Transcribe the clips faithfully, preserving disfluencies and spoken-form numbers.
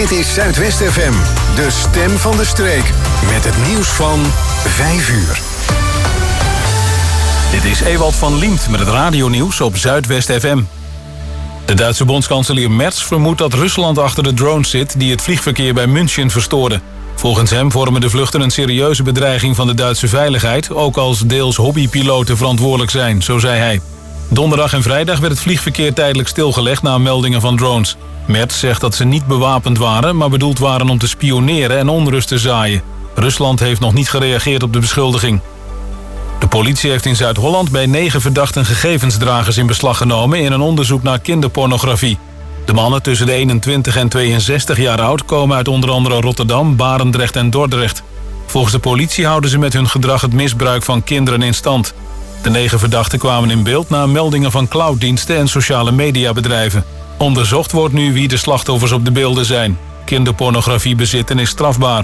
Dit is Zuidwest F M, de stem van de streek. Met het nieuws van vijf uur. Dit is Ewald van Liemt met het radionieuws op Zuidwest F M. De Duitse bondskanselier Merz vermoedt dat Rusland achter de drones zit die het vliegverkeer bij München verstoorden. Volgens hem vormen de vluchten een serieuze bedreiging van de Duitse veiligheid, ook als deels hobbypiloten verantwoordelijk zijn, zo zei hij. Donderdag en vrijdag werd het vliegverkeer tijdelijk stilgelegd na meldingen van drones. Merz zegt dat ze niet bewapend waren, maar bedoeld waren om te spioneren en onrust te zaaien. Rusland heeft nog niet gereageerd op de beschuldiging. De politie heeft in Zuid-Holland bij negen verdachten gegevensdragers in beslag genomen in een onderzoek naar kinderpornografie. De mannen tussen de eenentwintig en tweeënzestig jaar oud komen uit onder andere Rotterdam, Barendrecht en Dordrecht. Volgens de politie houden ze met hun gedrag het misbruik van kinderen in stand. De negen verdachten kwamen in beeld na meldingen van clouddiensten en sociale mediabedrijven. Onderzocht wordt nu wie de slachtoffers op de beelden zijn. Kinderpornografie bezitten is strafbaar.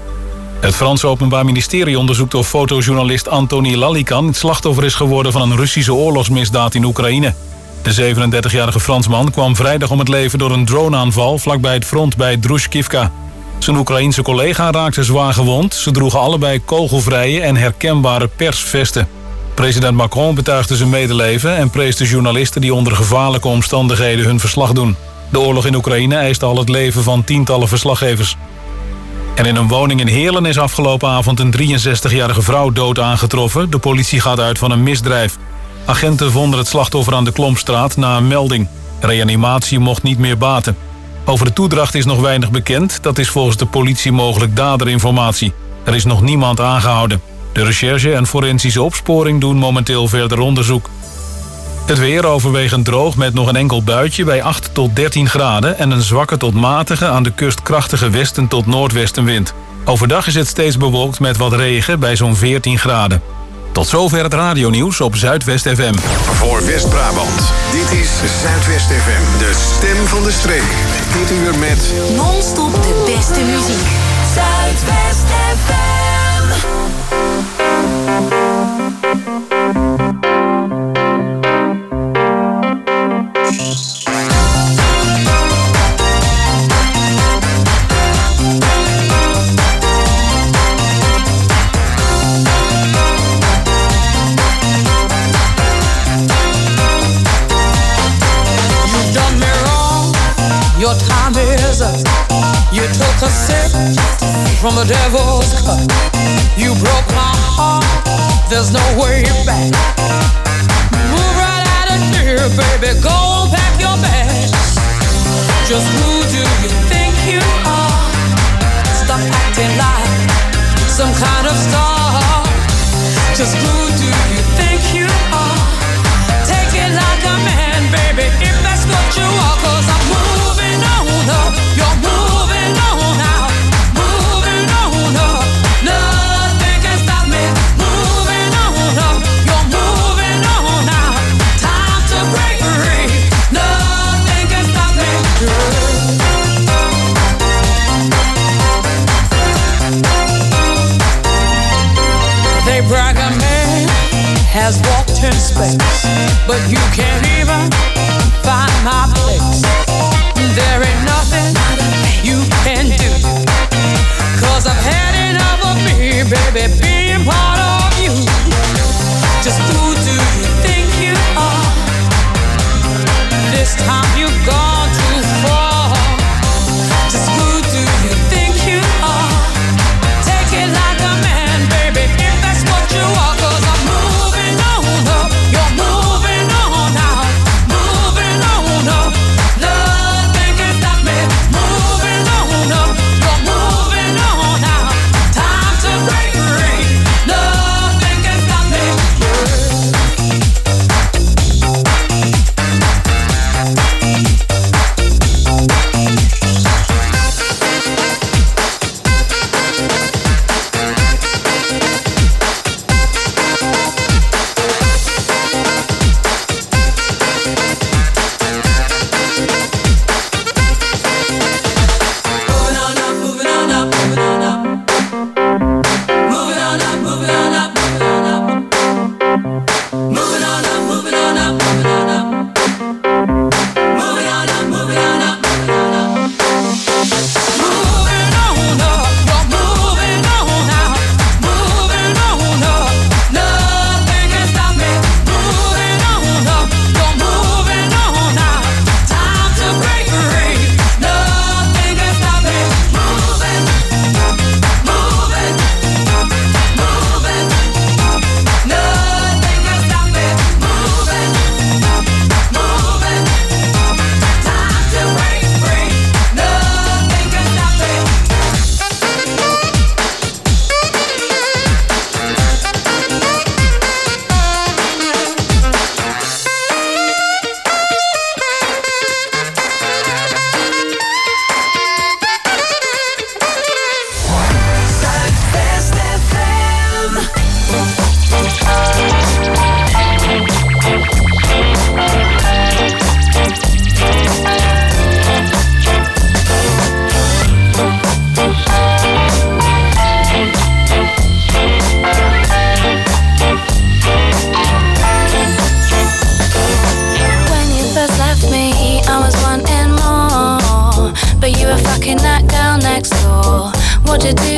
Het Franse Openbaar Ministerie onderzoekt of fotojournalist Anthony Lalikan het slachtoffer is geworden van een Russische oorlogsmisdaad in Oekraïne. De zevenendertigjarige Fransman kwam vrijdag om het leven door een droneaanval vlakbij het front bij Druskivka. Zijn Oekraïense collega raakte zwaar gewond. Ze droegen allebei kogelvrije en herkenbare persvesten. President Macron betuigde zijn medeleven en prees de journalisten die onder gevaarlijke omstandigheden hun verslag doen. De oorlog in Oekraïne eist al het leven van tientallen verslaggevers. En in een woning in Heerlen is afgelopen avond een drieënzestigjarige vrouw dood aangetroffen. De politie gaat uit van een misdrijf. Agenten vonden het slachtoffer aan de Klompstraat na een melding. Reanimatie mocht niet meer baten. Over de toedracht is nog weinig bekend. Dat is volgens de politie mogelijk daderinformatie. Er is nog niemand aangehouden. De recherche en forensische opsporing doen momenteel verder onderzoek. Het weer overwegend droog met nog een enkel buitje bij acht tot dertien graden... en een zwakke tot matige aan de kust krachtige westen tot noordwestenwind. Overdag is het steeds bewolkt met wat regen bij zo'n veertien graden. Tot zover het radionieuws op Zuidwest F M. Voor West-Brabant, dit is Zuidwest F M, de stem van de streek. Dit uur met non-stop de beste muziek. Zuidwest F M. Your time is up. You took a sip from the devil's cup. You broke my heart. There's no way back. Move right out of here, baby. Go pack your bags. Just who do you think you are? Stop acting like some kind of star. Just who do you think you are? Take it like a man, baby, if that's what you are. 'Cause I'm moving on up. You're moving on out. Moving on up. Nothing can stop me. Moving on up. You're moving on out. Time to break free. Nothing can stop me. They brag a man has walked in space, but you can't even find my place. There ain't nothing you can do, 'cause I've had enough of me, baby, being part of you. Just who do you think you are? This time you've gone too far. Just who do you think you are? Take it like a man, baby, if that's what you are. 'Cause I'm moving on up. You're moving on out. Moving on up. Nothing can stop me. Moving on up. You're moving on out. Time to break free.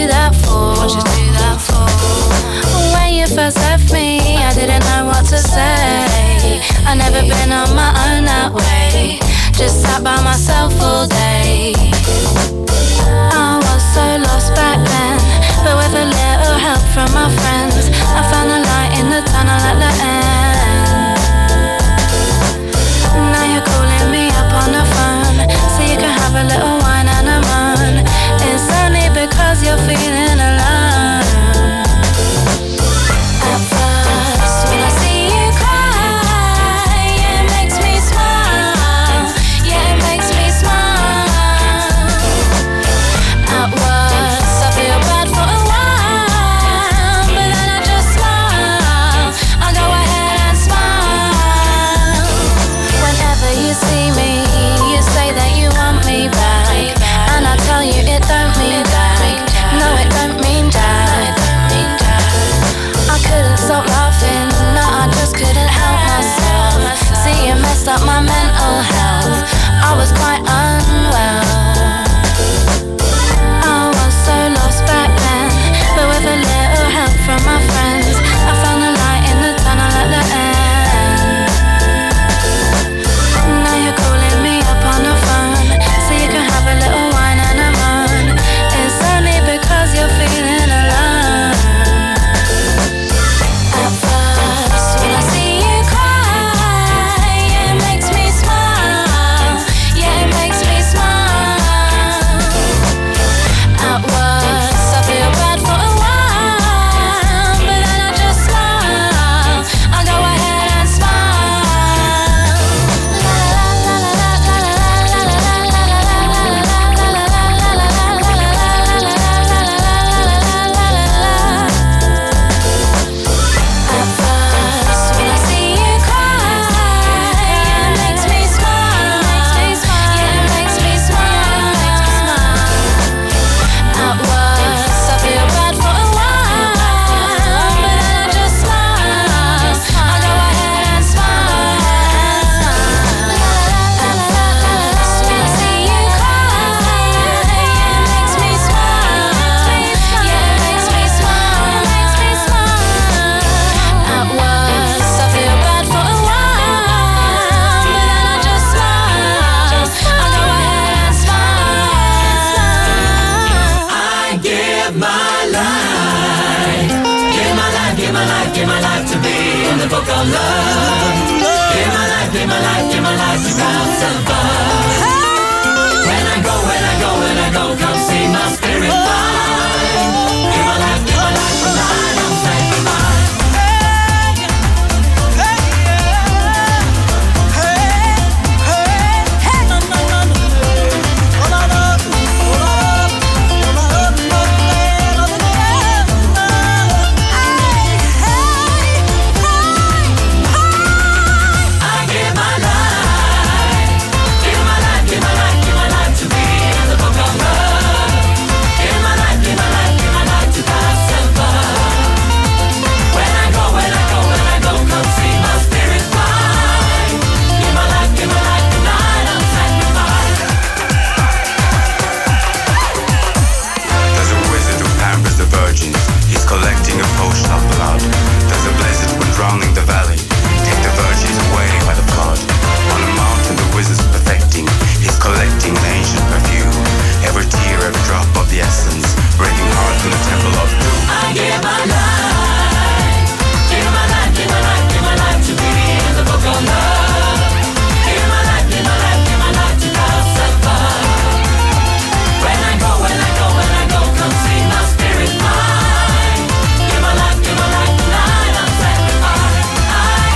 that for? What you do that for? When you first left me, I didn't know what to say. I never been on my own that way. Just sat by myself all day. I was so lost back then, but with a little help from my friends, I found the light in the tunnel at the end. Now you're calling me up on the phone, so you can have a little wine and a moan. It's only because you're feeling alone. At first, when I see you cry, it makes me smile. Yeah, it makes me smile. At worst, I feel bad for a while, but then I just smile. I go ahead and smile. Whenever you see me, you say that you want me back, and I tell you it don't mean that. No, it don't mean that. I couldn't stop laughing, no, I just couldn't help myself. See, it messed up my mental health. I was quite unwell. I was so lost back then, but with a little help from my friends, I found the light in the tunnel at the end. Now you're calling me up on the phone, so you can have a little wine and a moan. It's only because you're feeling alone. At first, when I see you cry, it makes me smile. Yeah, it makes me smile. At worst, I feel bad for a while, but then I just smile. I go ahead and smile. La la la la la la la la la At first, when I see you cry, it makes me smile. Yeah, it makes me smile. At worst, I feel bad for a while, but then I just smile. I go ahead and smile. At first, when I see you cry, it makes me smile. Yeah, it makes me smile. At worst, I feel bad for a while, but then I just smile. I go ahead and smile. I give my life, give my life, give my life, give my life to be in the book of love. Give my life, give my life, give my life to pass above. When I go, when I go, when I go, come see my spirit fly. Give my life, give my life, tonight I'm sanctified. I give my life, give my life, give my life, give my life to be in the book of love. Give my life, give my life, give my life to pass above. When I go, when I go, when I go, come see my spirit fly. Give my life, give my life, tonight I'm sanctified. There's a wizard who pampers the virgins. He's collecting a potion of blood. There's a blizzard when drowning the valley. Take the virgins away by the flood. On a mountain the wizard's perfecting. He's collecting the ancient perfume. Every tear, every drop of the essence, breaking hearts in the temple of doom. I give my life, give my life, give my life, give my life to be in the book of love. Give my life, give my life, give my life to pass above. When I go, when I go, when I go, come see my spirit fly. Give my life, give my life, tonight I'm sanctified. I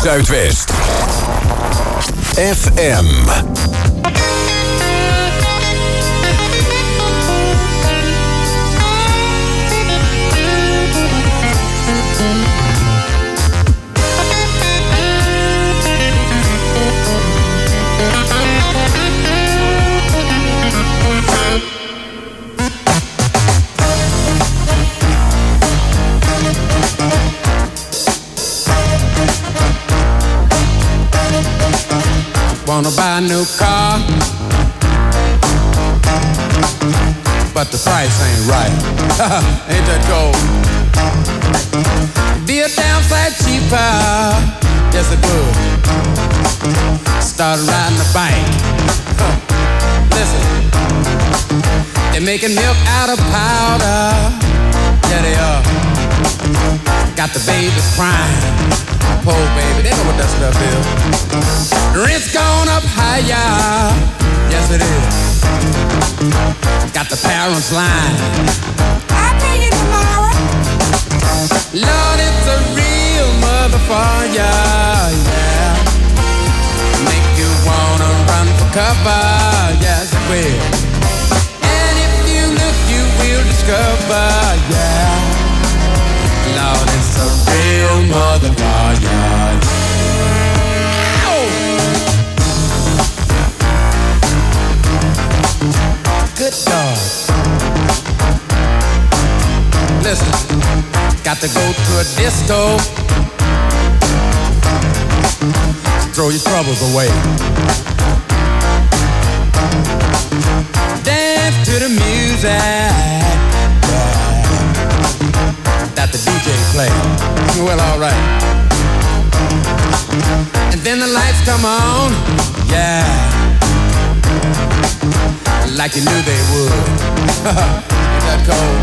Zuidwest. F M. Wanna buy a new car, but the price ain't right. Ain't that gold? Be a damn sight cheaper, yes it would. Start riding a bike. Listen, they're making milk out of powder. Yeah they are. Got the babies crying. Poor baby, they know what that stuff is. Rent's gone up higher, yes it is. Got the parents lying. I'll pay you tomorrow. Lord, it's a real motherfucker, yeah. Make you wanna run for cover, yes it will. And if you look, you will discover, yeah. Lord, it's a real motherfucker. Good dog. Listen, got to go to a disco. Throw your troubles away. Dance to the music that the D J play. Well, all right. And then the lights come on, yeah, like you knew they would. Ain't that cold?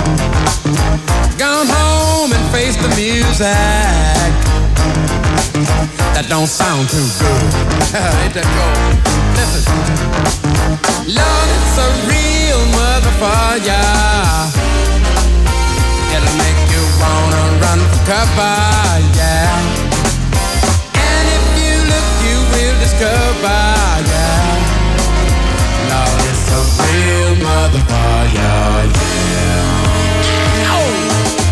Gone home and face the music that don't sound too good. Ain't that cold? Listen, Lord, it's a real motherfucker. It'll make you wanna run for cover, yeah. And if you look, you will discover, yeah. Lord, it's a real motherfucker, yeah. Oh.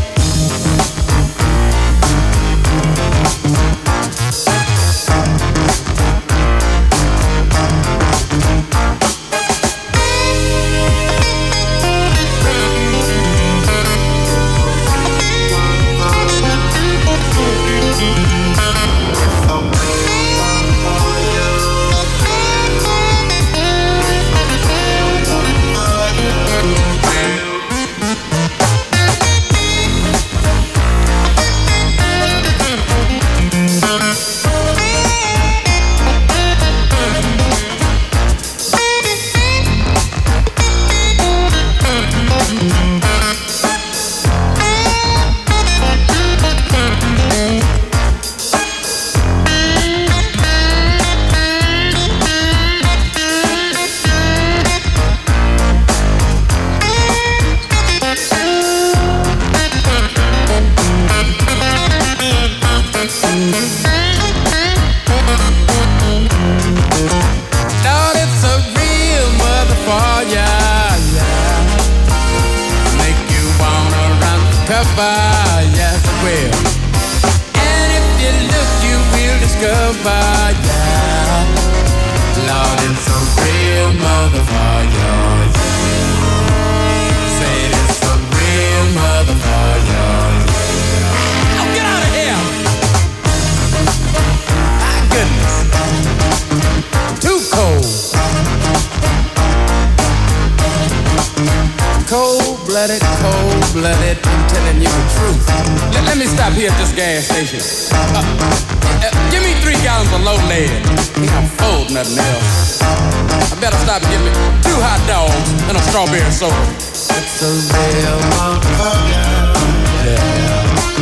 Cold-blooded, cold-blooded, I'm telling you the truth. Let, let me stop here at this gas station. Uh, uh, give me three gallons of low lead. I think I'm full, nothing else. I better stop and get me two hot dogs and a strawberry soda. It's a real motherfucker, yeah.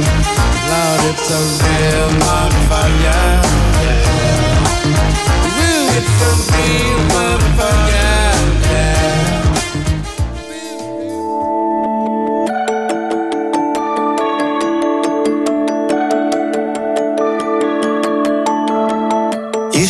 Lord, it's a real motherfucker, yeah. Woo, it's a real motherfucker, yeah.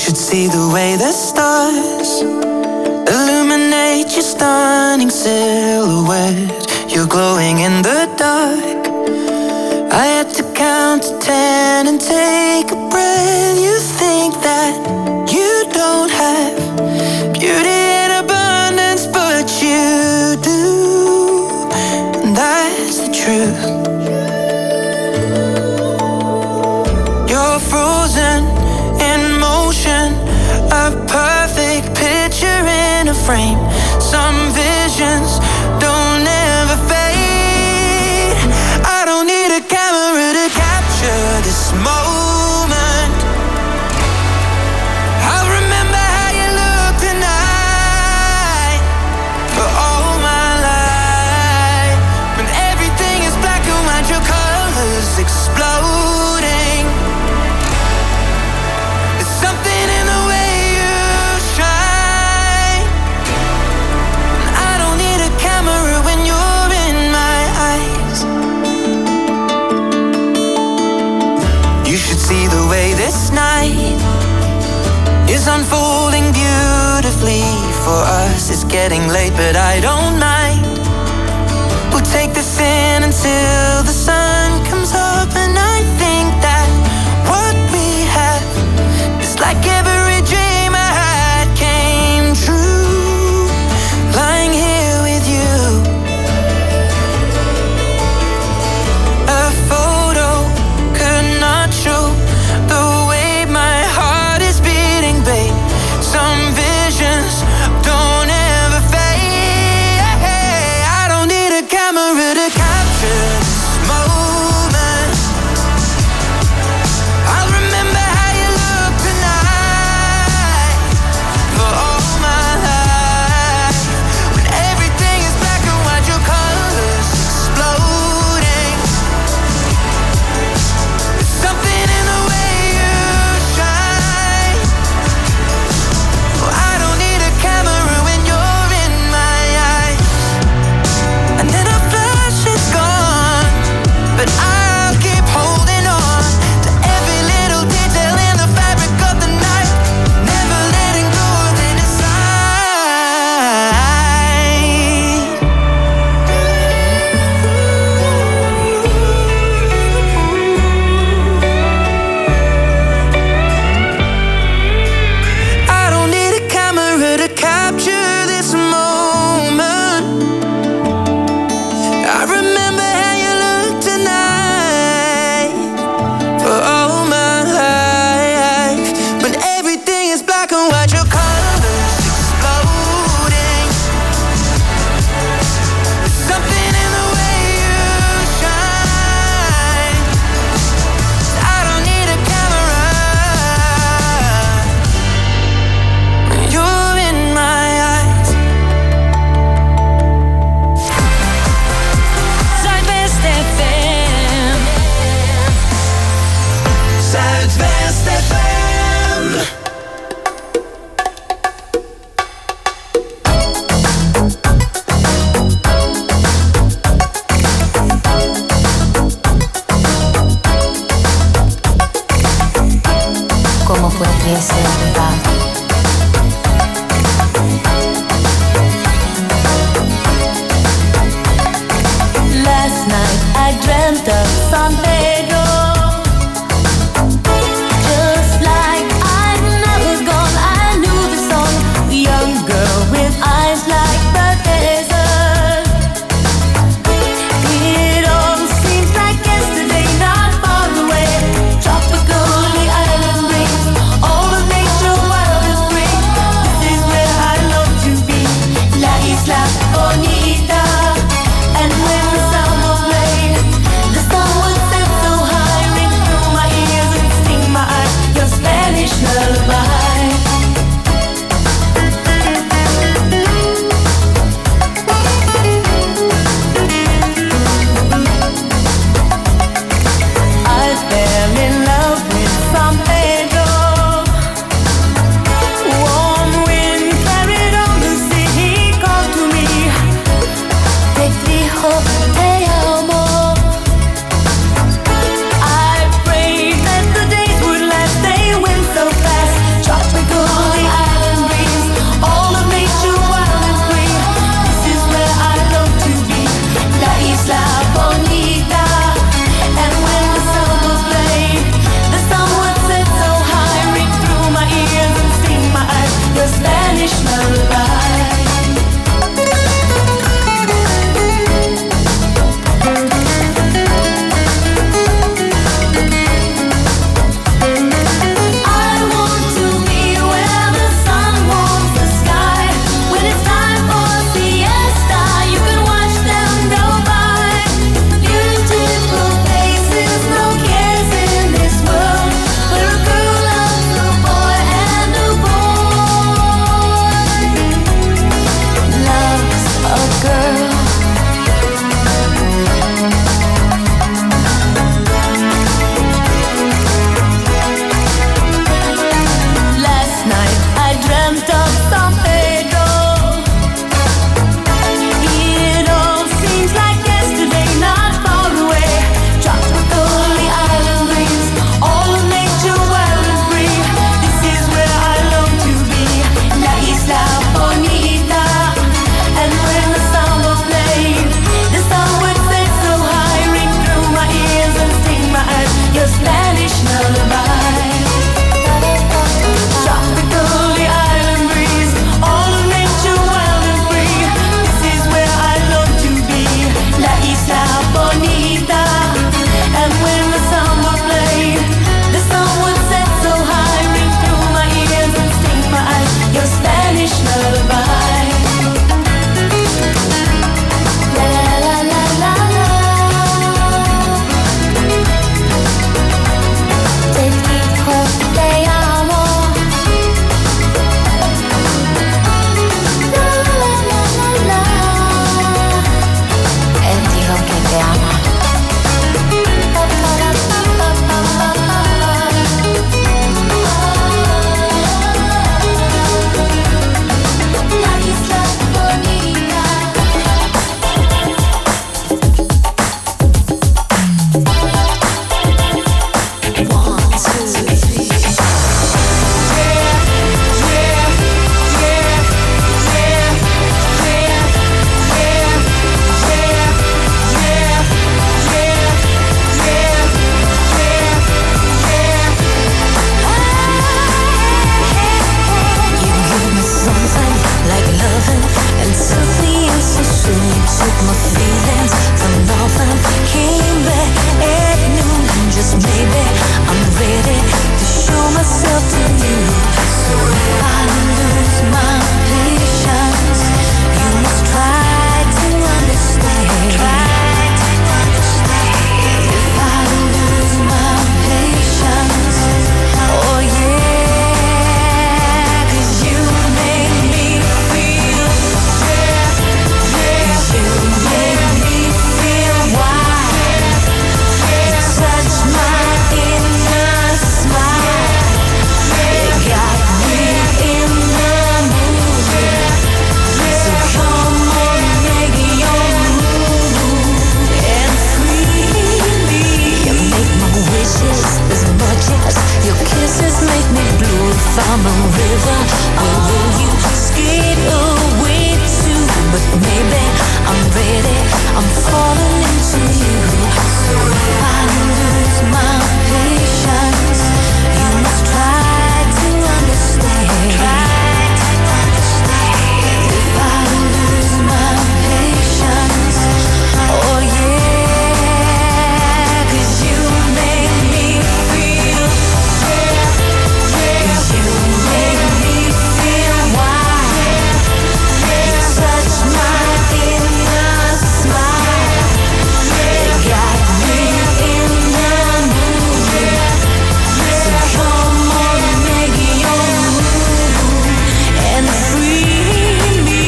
should see the way the stars illuminate your stunning silhouette. You're glowing in the dark. I had to count to ten and take a breath. You think that you don't have beauty in abundance, but you do, and that's the truth. You're frozen in motion, a perfect picture in a frame. Some visions don't ever fade. I don't need a camera to capture this moment. I'll remember how you look tonight for all my life. When everything is black and white, your colors exploding. There's something in the way you shine. And I don't need a camera when you're in my eyes. You should see the way this night is unfolding beautifully for us. It's getting late, but I don't mind. We'll take this in until the sun comes up, and I think that what we have is like every dream I had came true. Lying here with you, a photo could not show the way my heart is beating, babe. Some visions don't ever fade. I don't need a camera to capture this moment. I'll remember how you look tonight for all my life. When everything is black and white, your colors exploding. There's something in the way you shine. Oh, I don't need a camera when you're in my eyes. And then a flash is gone, but I'll keep holding on to every little detail in the fabric of the night, never letting go of it inside. I don't need a camera to capture this moment. I remember how you look tonight for all my life. When everything is black and white, your colors exploding. There's something in the way you shine. I don't need a camera when you're in my eyes. Zuidwest F M. Zuidwest F M. ¿Cómo podría ser verdad? Last night I dreamt of San Pedro, just like I'd never gone. I knew the song, the young girl with eyes like the desert. It all seems like yesterday, not far away. Tropical, the island breeze, all of nature on the river. Where will you skate away to? But maybe I'm ready, I'm falling into you. So if I lose my patience, you must try to understand. Try to understand. If I lose my patience, oh yeah, 'cause you make me feel, yeah, yeah. 'Cause you make me feel wild. You touch my inner smile. You got me in the mood. So come on, make your move and free me.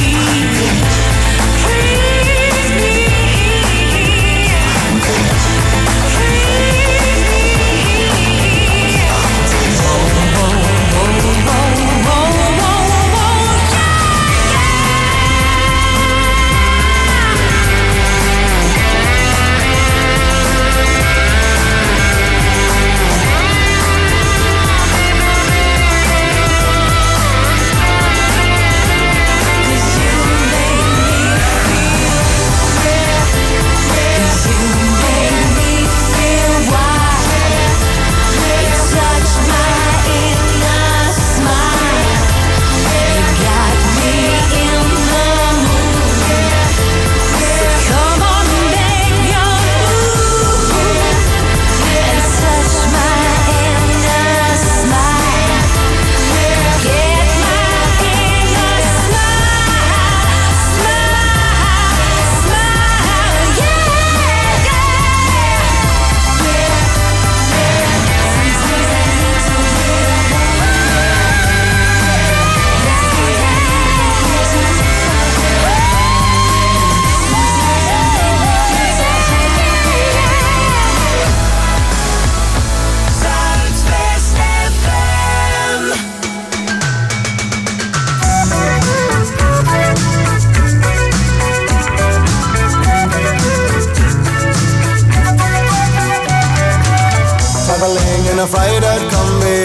Traveling in a freighted combi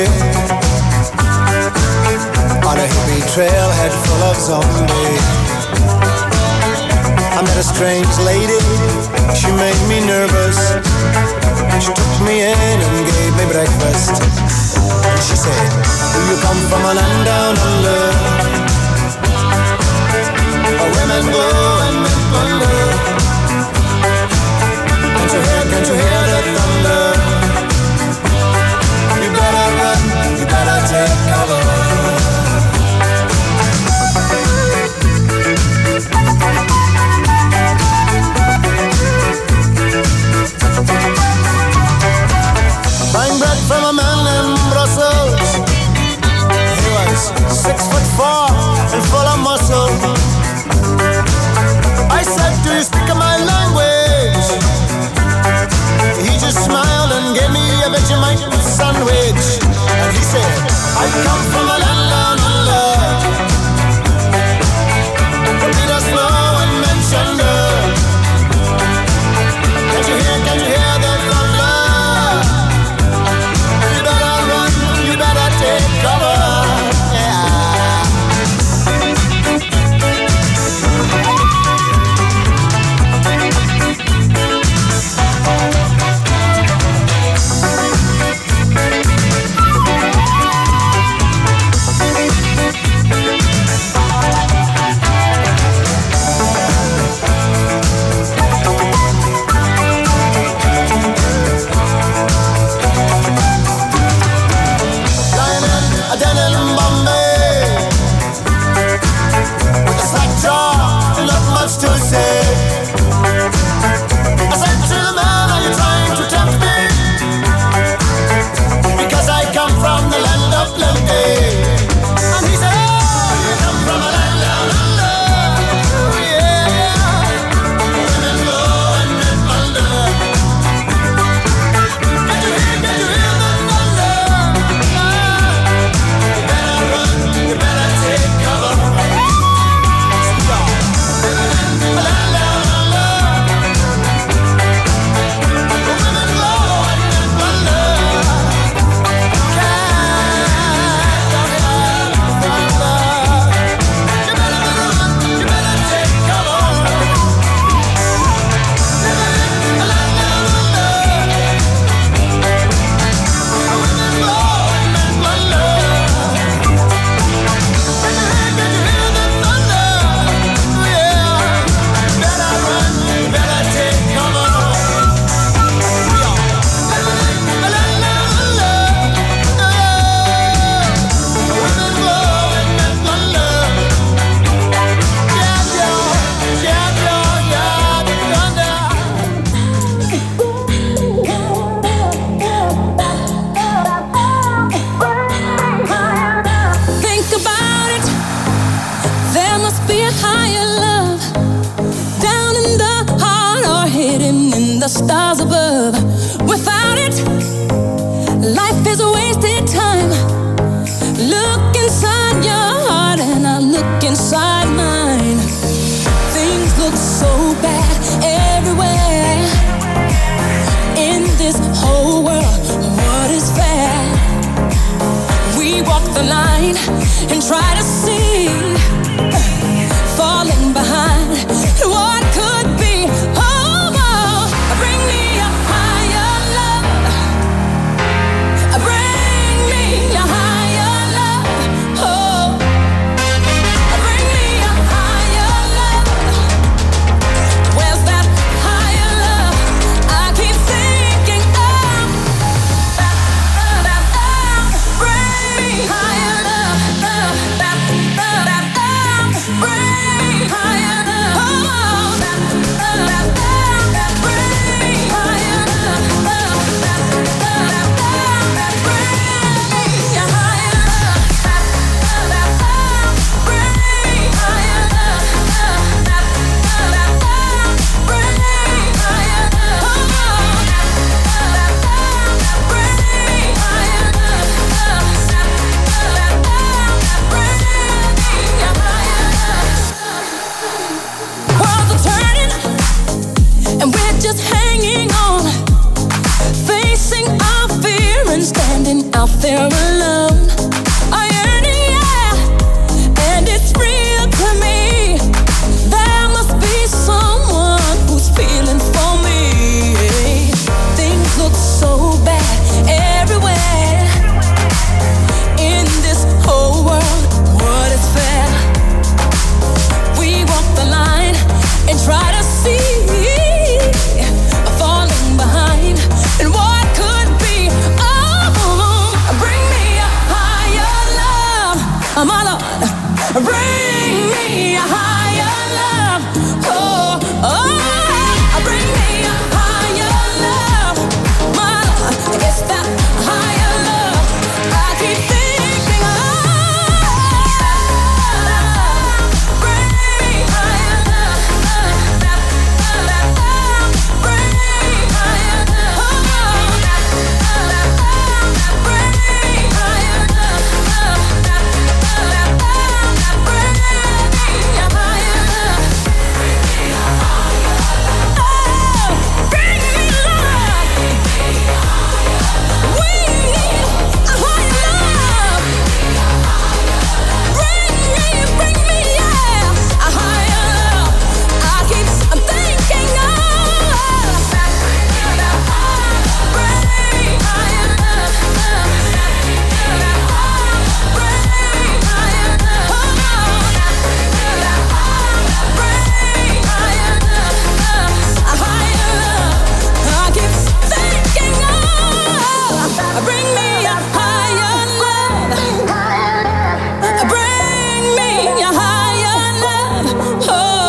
on a hippie trailhead full of zombies. I met a strange lady, she made me nervous. She took me in and gave me breakfast. And she said, do you come from a land down under, where women go and men plunder? Can't you hear, can't you hear the thunder? You better run, you better take cover. Buying bread from a man in Brussels. He was six foot four and full of muscle. I said, do you speak my language? He just smiled and gave me a Vegemite sandwich. And he said, I come from a land down under, where Peter Snow and Menschender. Can't you hear, can't you hear the thunder? You better run, you better take cover. and try to see, falling behind what could be. Oh, oh, bring me a higher love. Bring me a higher love. Oh, bring me a higher love. Where's that higher love? I keep thinking of that, that, that. Bring me higher love. That, that, that. Bring me higher love. Oh, that, that, that. Bring me higher love. That, that, that. Bring me a higher love. That, that, that. Bring me higher love. That, that, that. Bring me higher love. Oh, that, that, that. Bring me higher love. That, that, that. Bring me a higher love. Worlds are turning, and we're just hanging on, facing our fear and standing out there alone. I yearning, yeah, and it's real to me. There must be someone who's feeling for me. Things look so bad everywhere in this whole world. What is fair? We walk the line and try to see, falling behind and what could be. Oh, bring me a higher love, my Lord. Bring me a higher love. Oh, oh, bring me a higher love, my Lord. It's that higher love I keep thinking of. Bring me higher love. That, that, that. Bring me higher love. Oh, that, that, that. Bring me higher love. That, that, that. Bring me a higher love. Oh, bring me love. We need a higher love. Bring me, bring me, yeah, a higher love. I keep I'm thinking of that. Bring me higher love. Bring me higher love. Oh, bring me higher love. A higher love. I keep thinking of. Bring me a higher love. Bring me a higher love. Oh.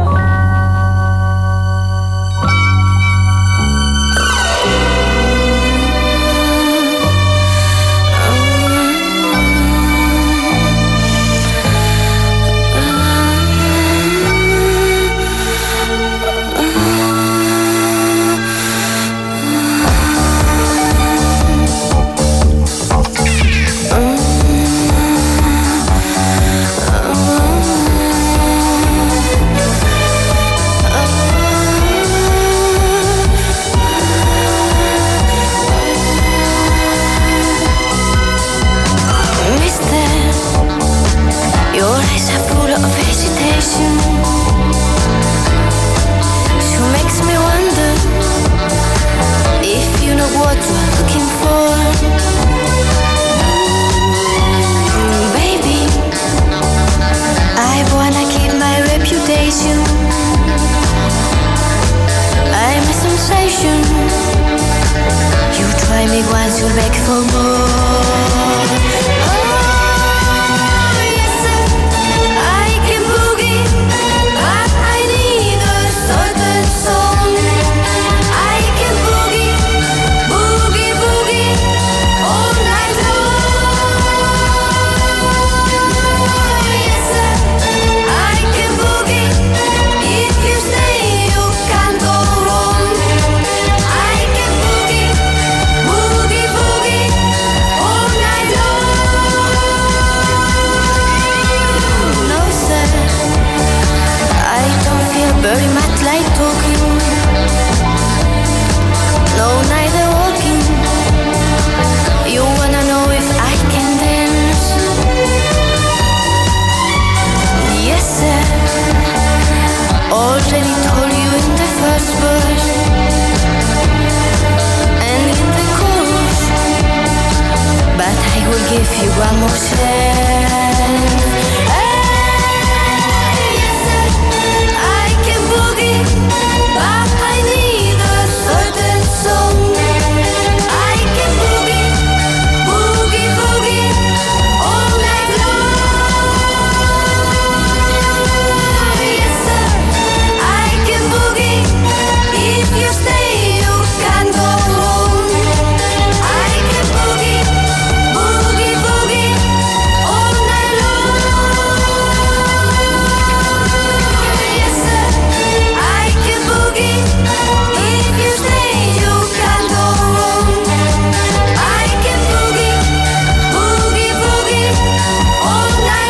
Mister, your eyes are full of hesitation. She makes me wonder if you know what you're looking for. Mm, baby, I wanna keep my reputation. I'm a sensation. You try me once, you'll beg for more. Oh, yes, sir. I can boogie, but I need a certain song. I can boogie, boogie, boogie all night long. Yes, sir. I can boogie. If you say you can't go wrong, I can boogie, boogie, boogie if you want more chance. Hey, yes, I can boogie, but I need a certain song. I can boogie, boogie, boogie, all night long. Yes, sir, I can boogie, if you stay you can go wrong. I can boogie, boogie, boogie, all night long. Yes, sir, I can boogie, if you stay you can go wrong. I can boogie, boogie, boogie, all night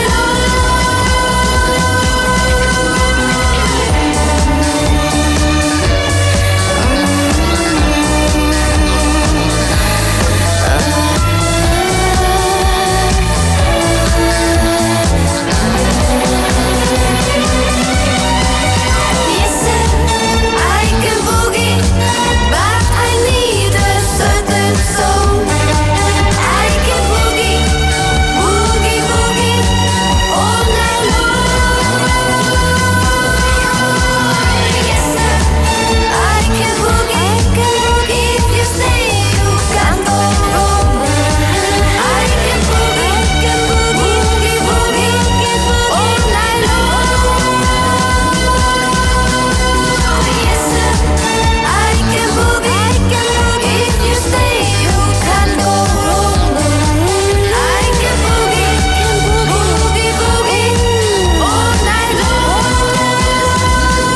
Yes, sir, I can boogie, but I need a certain song. I can boogie, boogie, boogie, all night long. Yes, sir, I can boogie, if you stay you can go wrong. I can boogie, boogie, boogie, all night long. Yes, sir, I can boogie, if you stay you can go wrong. I can boogie, boogie, boogie, all night long.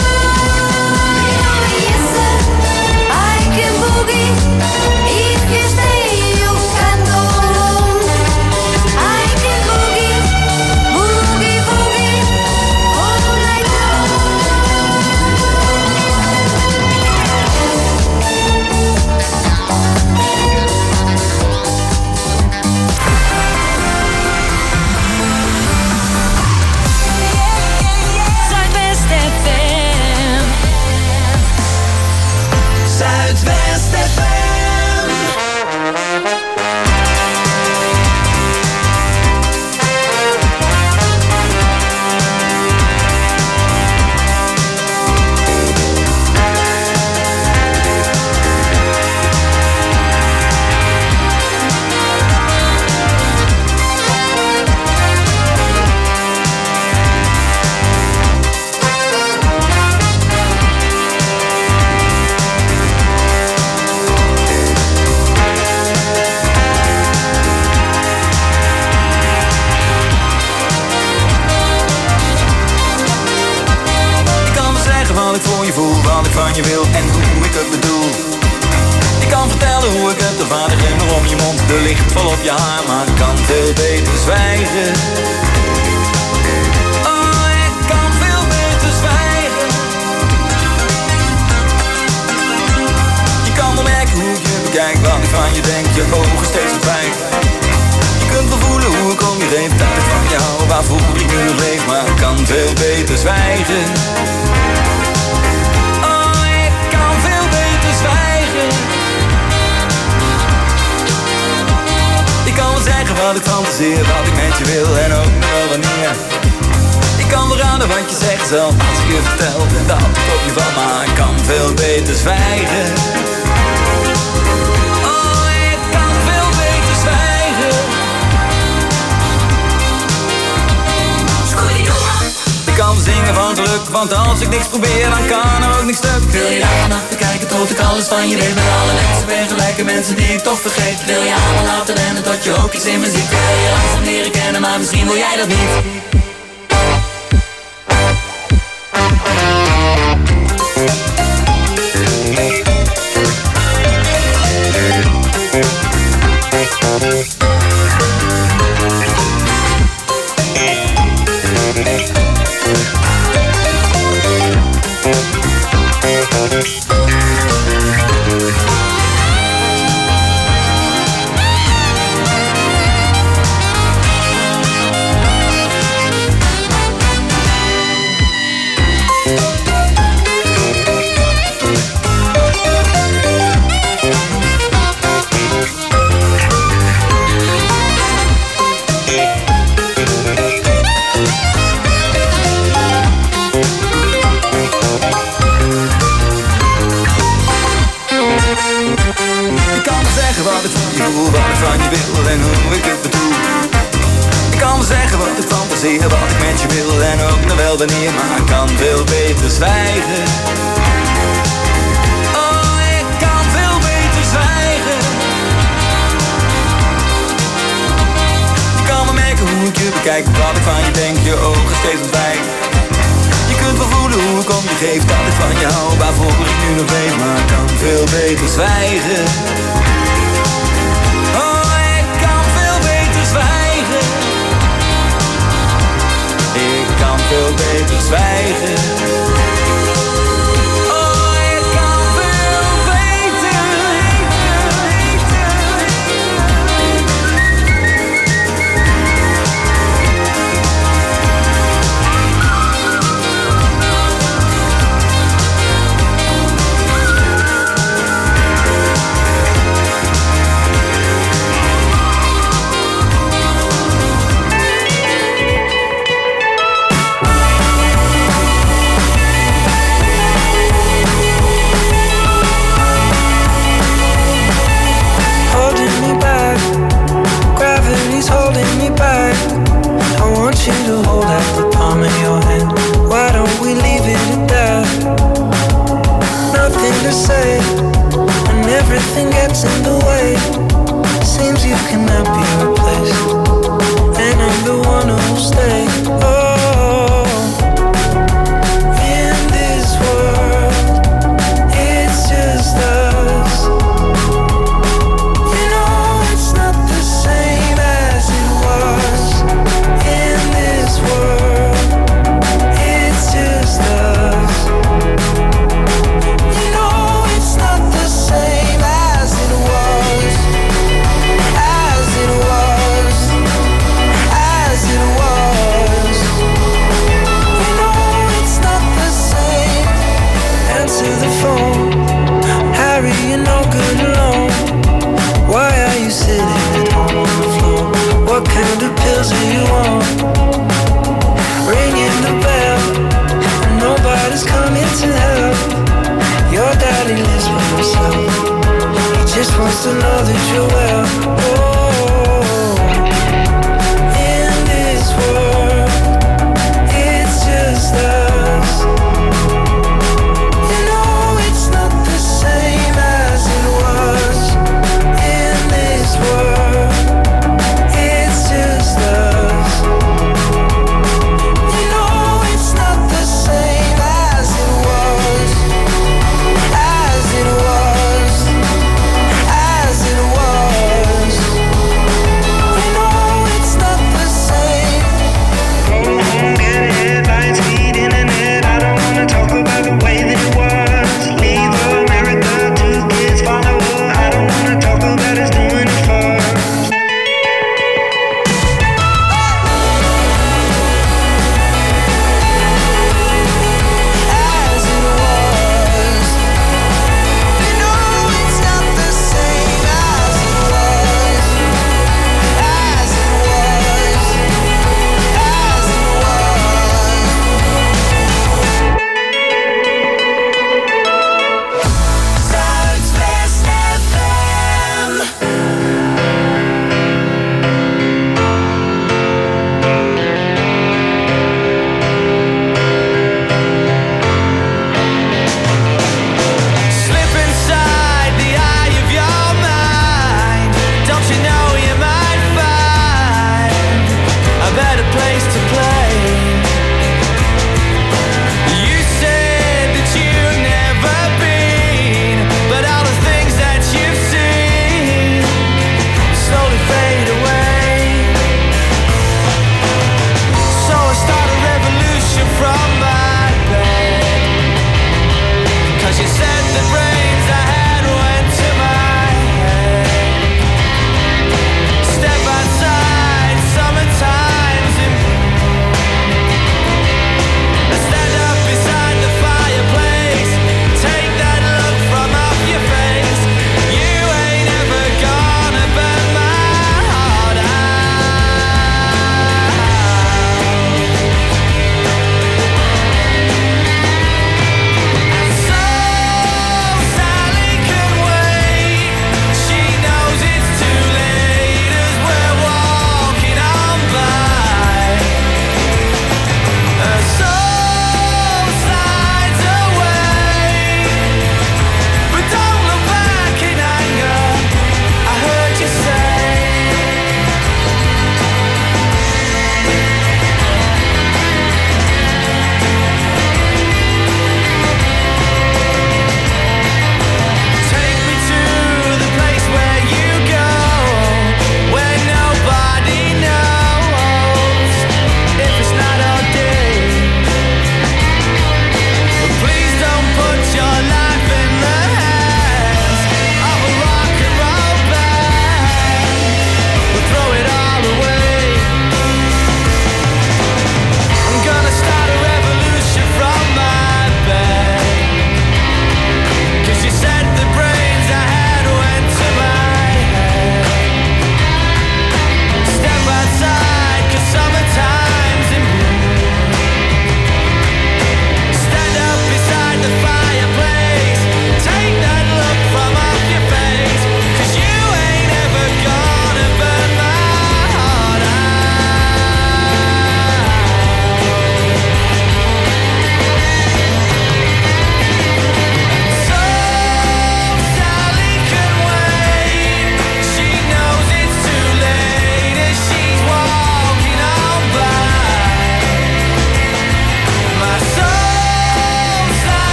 Yes, sir, I can boogie, if you stay you can go wrong. I can boogie, boogie, boogie, all night Zuidwest F M. Zuidwest F M. Ik kan wel zeggen wat ik voor je voel, wat ik van je wil en hoe ik het bedoel. Ik kan vertellen hoe ik het ervaar, de glimmer om je mond, de licht vol op je haar, maar ik kan veel beter zwijgen. Oh, ik kan veel beter zwijgen. Je kan wel merken hoe ik je bekijk, wat ik van je denk, je ogen steeds verdwijnt. Je kunt wel voelen hoe ik om je heen, dat ik van jou, waarvoor ik nu nog leef, maar ik kan veel beter zwijgen. Oh, ik kan veel beter zwijgen. Ik kan wel zeggen wat ik fantaseer, wat ik met je wil en ook nog wel wanneer. Ik kan wel raden wat je zegt zelf als ik je vertel dat ik op je val, maar ik kan veel beter zwijgen. Oh, ik kan veel beter zwijgen. Ik kan wel zingen van geluk, want als ik niks probeer dan kan er ook niks stuk. Wil je daar vannacht bekijken tot ik alles van je weet, met alle mensen ben gelijke mensen die ik toch vergeet. Wil je allemaal laten rennen tot je ook iets in me ziet. Wil je langzaam leren kennen, maar misschien wil jij dat niet. wat ik van je wil en hoe ik het bedoel. Ik kan wel zeggen wat ik fantaseer, wat ik met je wil en ook nog wel wanneer, maar ik kan veel beter zwijgen. Oh, ik kan veel beter zwijgen. Je kan wel merken hoe ik je bekijk, wat ik van je denk, je ogen steeds ontwijken. Je kunt wel voelen hoe ik om je geef, dat ik van je hou, waarvoor ik nu nog weet, maar ik kan veel beter zwijgen. Oh, ik kan veel beter zwijgen. Ik kan veel beter zwijgen. Oh, ik kan veel beter. Holding me back. I want you to hold out the palm of your hand. Why don't we leave it at that? Nothing to say when everything gets in the way. Seems you cannot be replaced, and I'm the one who'll stay. Oh, in this world, it's just us. You know it's not the same as it was. In this world, it's just us. You know it's not the same as it was. As it was. As it was. You know it's not the same. Answer the phone. Harry, you're no good alone. Why are you sitting at home on the floor? What kind of pills do you want? Ringing the bell, and nobody's coming to help. Your daddy lives by himself. He just wants to know that you're well. Oh, in this world, it's just us. You know it's not the same as it was. In this world, it's just us. You know it's not the same as it was. As it was. As it was.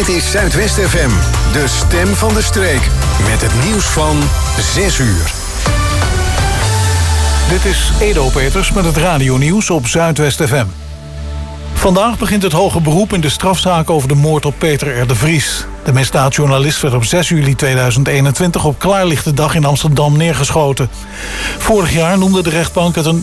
Dit is Zuidwest F M, de stem van de streek. Met het nieuws van zes uur. Dit is Edo Peters met het radionieuws op Zuidwest F M. Vandaag begint het hoge beroep in de strafzaak over de moord op Peter R. de Vries. De misdaadjournalist werd op zes juli tweeduizend eenentwintig op klaarlichte dag in Amsterdam neergeschoten. Vorig jaar noemde de rechtbank het een